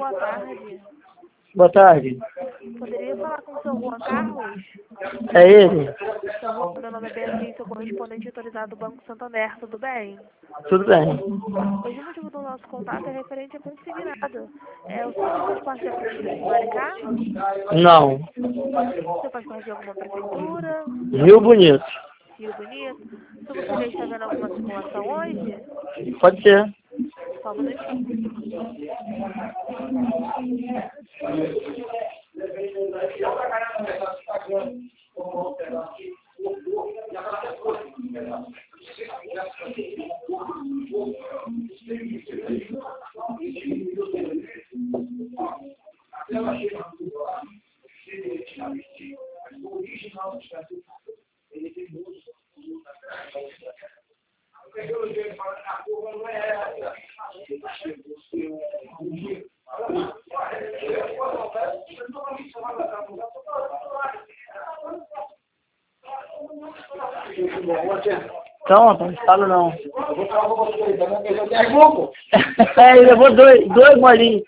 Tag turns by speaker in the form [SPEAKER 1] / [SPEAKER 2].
[SPEAKER 1] boa tarde.
[SPEAKER 2] Boa tarde.
[SPEAKER 1] Poderia falar com o seu Juan Carlos?
[SPEAKER 2] É ele?
[SPEAKER 1] Seu Juan, meu nome é Beatriz, sou correspondente autorizado do Banco Santander, tudo bem?
[SPEAKER 2] Tudo bem.
[SPEAKER 1] Hoje o motivo do nosso contato é referente a consignado. O senhor faz parte da Prefeitura de Maricá?
[SPEAKER 2] Não.
[SPEAKER 1] O senhor faz parte de alguma prefeitura?
[SPEAKER 2] Rio Bonito.
[SPEAKER 1] Rio Bonito? O senhor gostaria de estar vendo alguma simulação hoje?
[SPEAKER 2] Pode ser.
[SPEAKER 1] Só um minutinho.
[SPEAKER 2] Então, rapaz, falo não. Ele levou dois bolinhos.